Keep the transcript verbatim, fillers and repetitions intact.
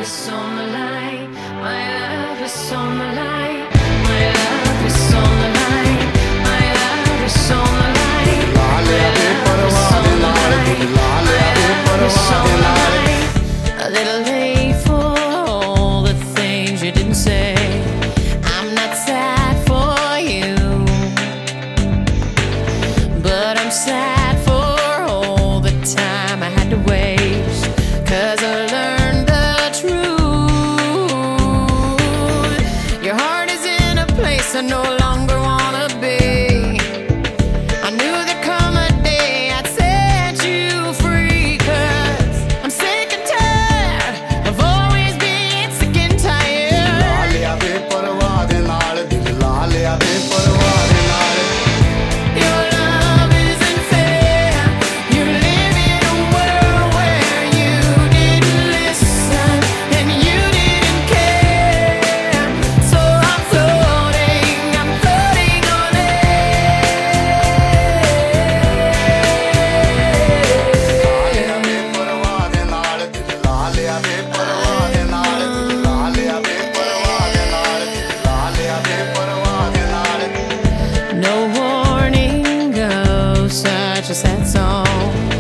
is on the line. My love is on the line. My love is on the line. My love is on the line. My love is on the line. My love is on the line. A little late for all the things you didn't say. I'm not sad for you, but I'm sad for all the time I had to waste. 'Cause I learned the truth. Your heart is in a place I no longer wanna be. I knew there'd come a day I'd set you free. 'Cause I'm sick and tired of always being sick and tired. ਲਾ ਲਿਆ ਬੇਪਰਵਾਹ ਦੇ ਨਾਲ ਦਿਲ ਲਾ ਲਿਆ ਬੇਪਰਵਾਹ ਦੇ ਨਾਲ Your love isn't fair. You live in a world where you didn't listen and you didn't care. So I'm floating, I'm floating on air. ਲਾ ਲਿਆ ਬੇਪਰਵਾਹ ਦੇ ਨਾਲ ਦਿਲ ਲਾ ਲਿਆ ਬੇਪਰਵਾਹ ਦੇ ਨਾਲ ਦਿਲ ਲਾ ਲਿਆ ਬੇਪਰਵਾਹ ਦੇ ਨਾਲ ਦਿਲ ਲਾ ਲਿਆ ਬੇਪਰਵਾਹ ਦੇ ਨਾਲ No warning, oh, such a sad song.